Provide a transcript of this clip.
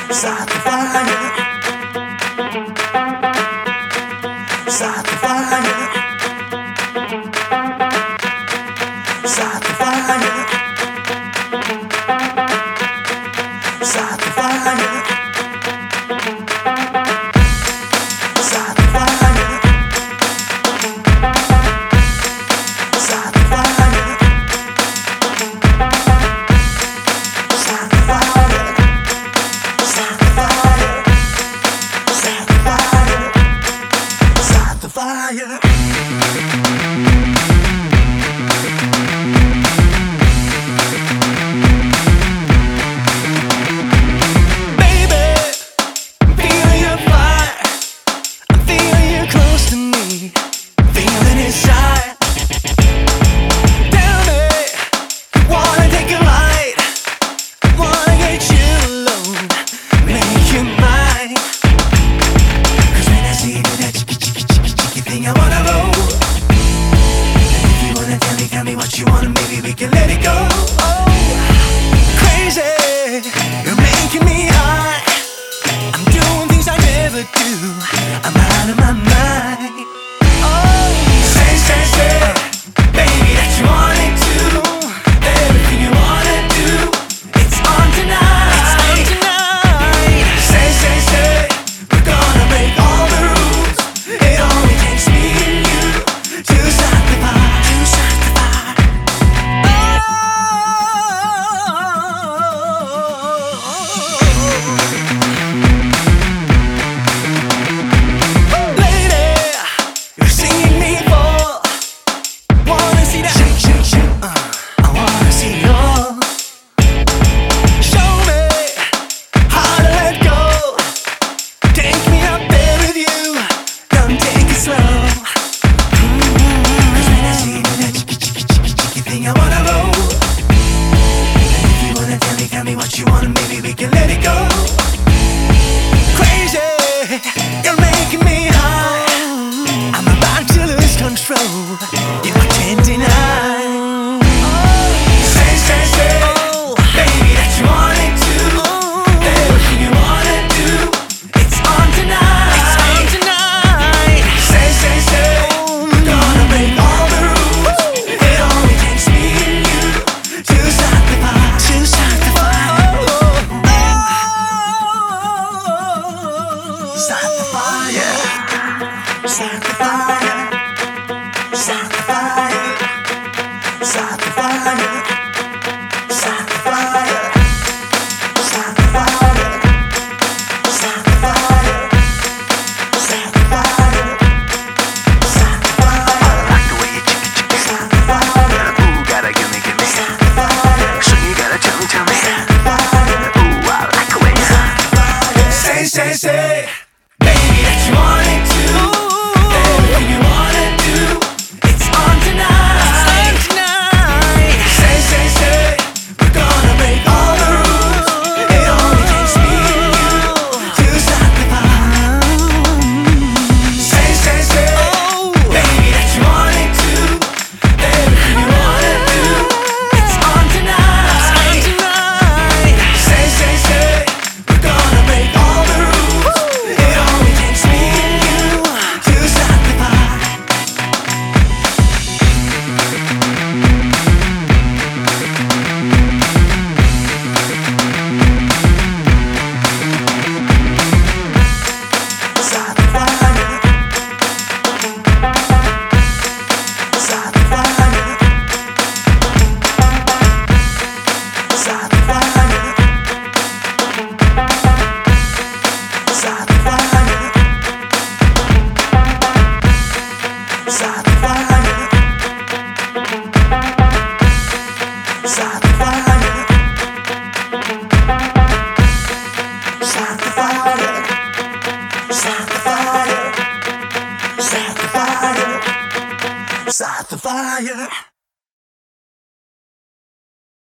Start the fire. Start the fire. Start the fire. Start the fire. Start the fire. Start the fire. Start the fire. Start the fire. Start the fire. Start the fire. Tell me what you want and maybe we can let it go. Oh, crazy, you're making me high. I'm doing things I never do. I'm out of my mind. Oh, say, baby, that you want it too. Everything you wanna do, it's on tonight. It's on tonight. Say, we're gonna break all the rules. It only takes me and you to start the fire. Tell me what you want and maybe we can let it go. Crazy, you're making me high. I'm about to lose control. You can't deny. Say, baby, that you want it too. Everything you wanna do, it's on tonight. It's on tonight. Say, we're gonna break all the rules. It only takes me and you to start the fire. To start the fire. Start the fire. Start the fire. Start the fire. Start the fire. Start the fire. Start the fire. Start the fire. Start the fire. Start the fire. I like the way you chicken. Start the fire. Ooh, gotta gimme. Start the fire. So you gotta tell me. Start the fire. Ooh, I like the way you Say, baby, that you want it too. Everything you wanna do, it's on tonight. It's on tonight. Say, we're gonna break all the rules. It only takes me and you to start the fire. Say, baby, that you want it too. Everything you wanna do, it's on tonight. It's on tonight. Say, we're gonna break all the rules. It only takes me and you to start the fire. Start the fire. Start the fire. Start the fire. Start the fire. Start the fire. Start the fire. Start the fire. Start the fire. Start the fire. Start the fire.